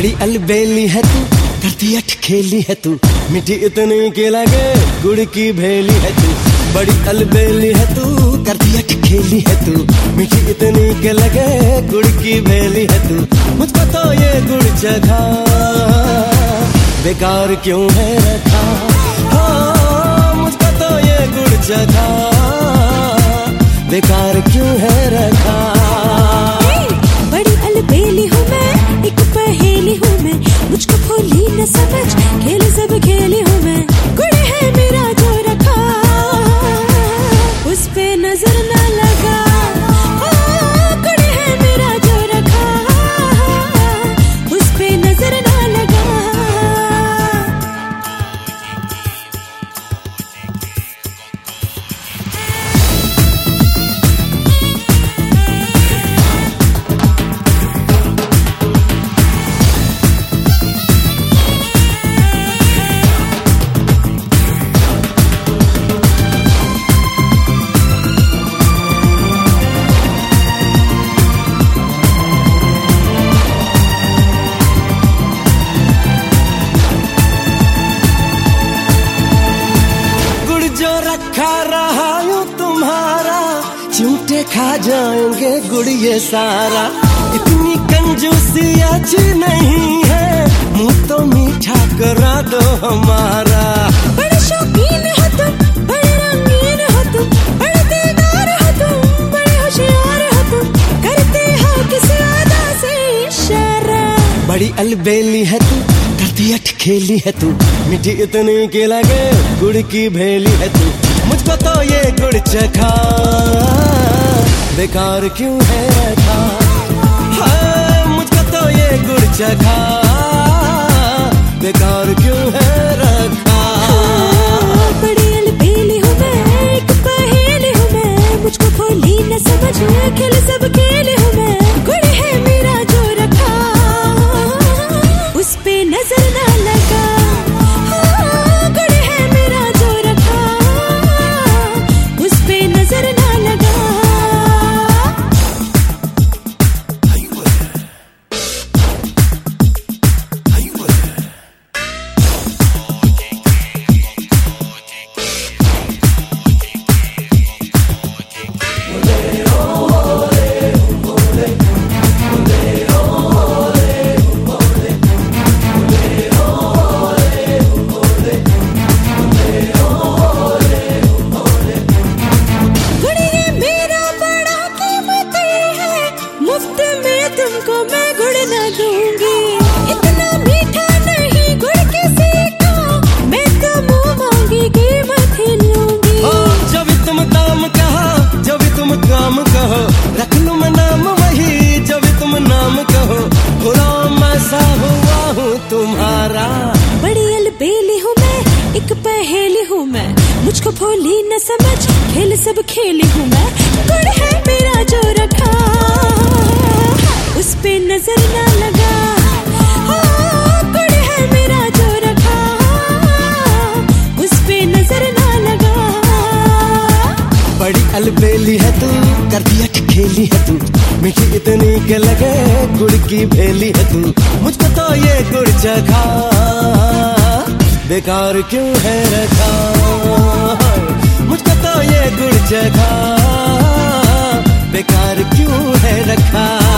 बड़ी अलबेली है तू, करती अटखेली है तू, मीठी इतनी के लगे गुड़ की भेली है तू। बड़ी अलबेली है तू, करती अटखेली है तू, मीठी इतनी के लगे गुड़ की भेली है तू। मुझको तो ये गुड़ चखा बेकार क्यों है रखा, हाँ मुझको तो ये गुड़ चखा बेकार क्यों है रखा। बड़ी अलबेली हूँ मैं, एक पहेली हूँ मैं, मुझको भोली न समझ, खेल सब खेली हूँ मैं। गुड़ है मेरा जो रखा, उस पे नजर न लगा। गुड़ है मेरा जो रखा, उस पे नजर न लगा। रखा रहा यूं तुम्हारा, चूंटे खा जाएंगे गुड़ ये सारा। इतनी कंजूसी अच्छी नहीं है, मुंह तो मीठा करा दो हमारा। बड़े शौकीन हो तुम, बड़े रंगीन हो तुम, बड़े दिलदार हो तुम, बड़े होशियार हो तुम, करते हो किसी अदा से इशारा। बड़ी अलबेली है तू, करती अटखेली है तू, मीठी इतनी के लगे गुड़ की भेली है तू। मुझको तो ये गुड़ चखा बेकार क्यों है रखा, हाँ मुझको तो ये गुड़ चखा बेकार क्यों है रखा। बड़ी अलबेली हूँ मैं, एक पहेली हूँ मैं, मुझको भोली न समझ, खेल सब खेली हूँ मैं। गुड़ है मेरा जो रखा, उस पे नजर न लगा। गुड़ है मेरा जो रखा, उस पे नजर न लगा। तुमको मैं गुड़ न दूंगी, इतना मीठा नहीं गुड़ किसी का, मैं तो मुंह मांगी कीमत ही लूंगी। जब भी तुम दाम कहा, जब भी तुम काम कहो, रख लूं मैं नाम वही, जब भी तुम नाम कहो, गुलाम ऐसा हुआ हूँ तुम्हारा। बड़ी अलबेली हूँ मैं, एक पहेली हूँ मैं, मुझको भोली न समझ, खेल सब खेली हूँ मैं। गुड़ है मेरा जो रखा, उस पे नजर न लगा। गुड़ है मेरा जो रखा, उस पे नजर न लगा। बड़ी अलबेली है तू, करती अटखेली है तू, मीठी इतनी के लगे गुड़ की भेली है तू। मुझको तो ये गुड़ चखा बेकार क्यों है रखा, मुझको तो ये गुड़ चखा बेकार क्यों है रखा।